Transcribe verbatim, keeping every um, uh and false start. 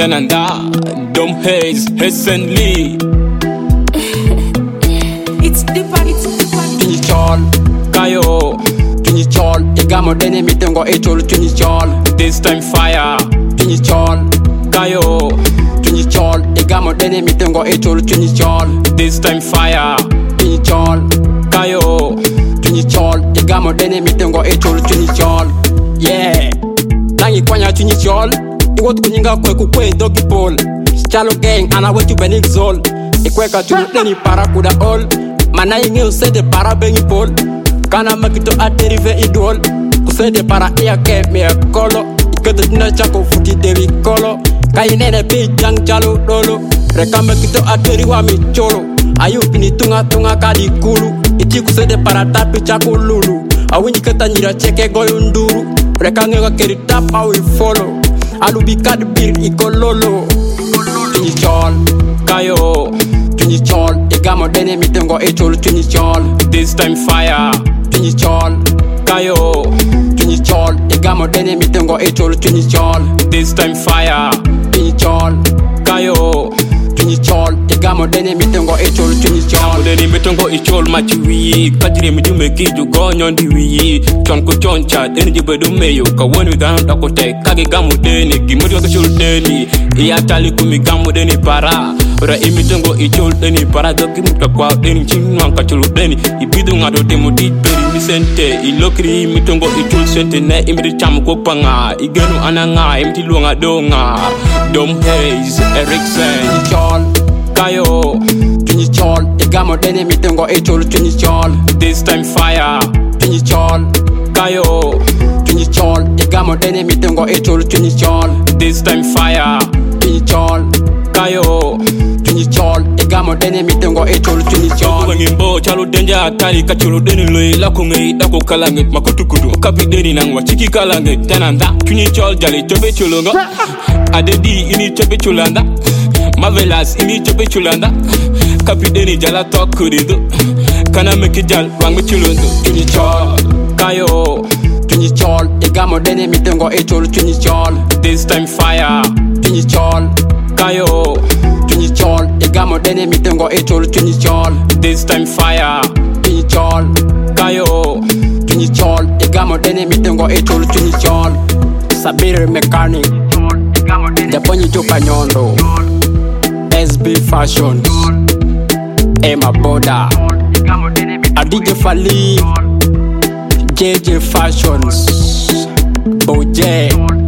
Tenanda, Dom Hayes, Hessen Lee. It's deeper, it's deeper. Tuni chol, kayo. Tuni chol, igamo dene mitongo echol. Tuni chol, this time fire. Tuni chol, kayo. Tuni chol, igamo dene mitongo echol. Tuni chol, this time fire. Tuni chol, kayo. Tuni chol, igamo dene mitongo echol. Tuni chol, yeah. Nangi kwanya tuni chol. Iwot kunyinga kwe kukwe dogi pole. Chalo gang ana wetu benik zol. Ikweka tuni deni para kuda all. Mana inge usede para bengi pol. Kana makito aterive idol. Usede para iya ke mea kolo. Iketo tina chako futi devi kolo. Kai nene pi jang chalo dolo. Reka makito ateri wa mi cholo. Ayu pini tunga tunga kadi kulu. Iti kusede para tapi chako lulu. Awinyi keta nyira cheke goyunduru. Reka ngega keri tap awi follow. Alubi kadi bir ikololo. Tuni chol, kayo. Tuni chol, igamo dene mitongo echol. Tuni chol, this time fire. Tuni chol, kayo. Tuni chol, igamo dene mitongo echol. Tuni chol, this time fire. Tuni chol, kayo. Tuni chol, igamo dene mitongo echol. Tuni chol, dene mitongo echol machiwi. Kajire mijume kiju gonyon diwi. Chon ko choncha dene jibedu meyo. Kawoni gano dakote kage gamu dene. Gimuri waka chol dene. Iya tali kumi gamu dene para. Ora imitongo echol dene para. Doki muka kwa dene chinu wanka cholo dene. Ibidu ngado demo dit beri misente. Ilokiri imitongo echol sente ne. Imiri chamu kopanga. Igenu ananga imiti luanga donga. Dom Hayes, Erickson. Chol, kayo. Tuni chol, igamo dene mitongo echol. Tuni chol, this time fire. Tuni chol, kayo. Tuni chol, igamo dene mitongo echol. Tuni chol, this time fire. Tuni chol, kayo. Tuni chol, igamo dene mitongo echol. Tuni chol. Ngimbo chalo denja atari kacholo dene loy la konge dako kalange makutukudu kapi deni nangwa chiki kalange tenanda. Tuni chol jali tobe cholonga. Adedi ini chope chulanda. Marvelous ini chope chulanda. Kapi deni jala talk kurido. Kana meki jal wangu chulundo. Tuni chol, kayo. Tuni chol, igamo dene mitongo echol. Tuni chol, this time fire. Tuni chol, kayo. Tuni chol, igamo dene mitongo echol. Tuni chol, this time fire. Tuni chol, kayo. Tuni chol, igamo dene mitongo echol. Tuni chol, Sabir mechanic. Japonyi chupa nyondo. S B Fashions, Emma Boda, Adije Fali, J J Fashions, Boje.